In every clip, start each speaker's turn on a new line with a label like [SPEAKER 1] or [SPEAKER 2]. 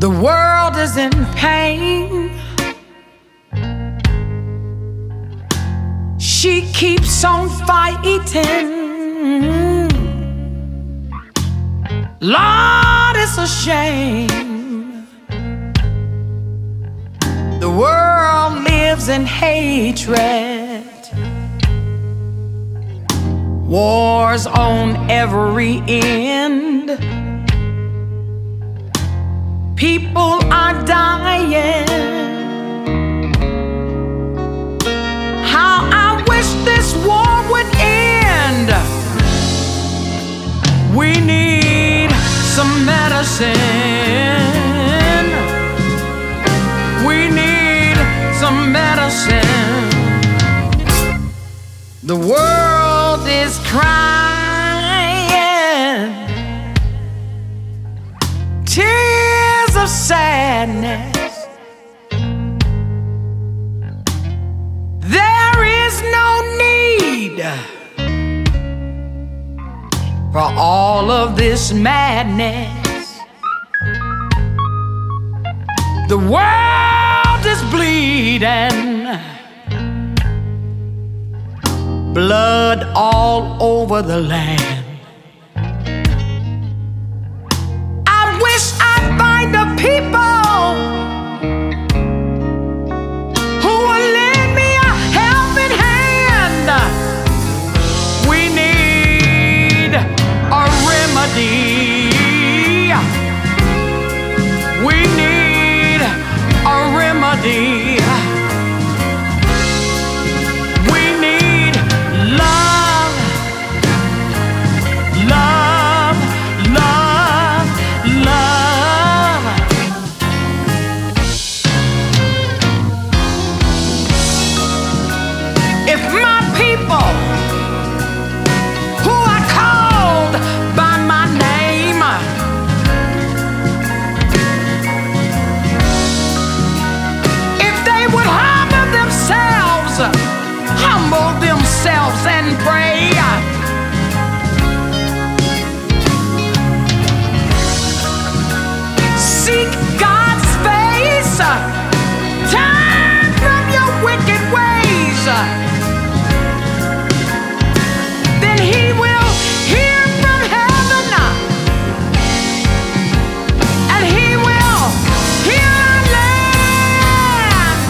[SPEAKER 1] The world is in pain. She keeps on fighting. Lord, it's a shame. The world lives in hatred. Wars on every end. People are dying. How I wish this war would end. We need some medicine. We need some medicine. The world is crying tears of sadness. There is no need for all of this madness. The world is bleeding, blood all over the land. I wish I'd find the people who will lend me a helping hand. We need a remedy. We need a remedy. We need love, love, love, love. If my people who are called by my name if they would humble themselves and pray, seek God's face, turn from your wicked ways, then He will hear from heaven and He will heal our land.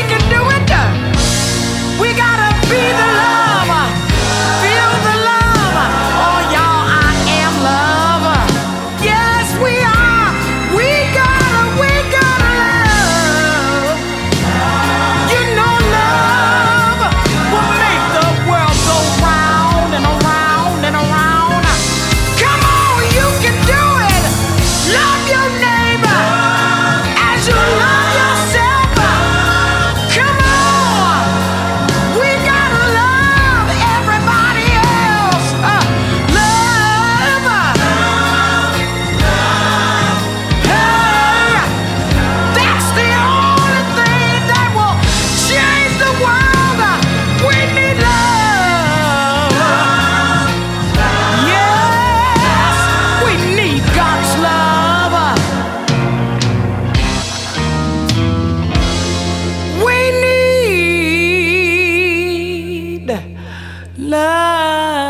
[SPEAKER 1] Feel the love. love.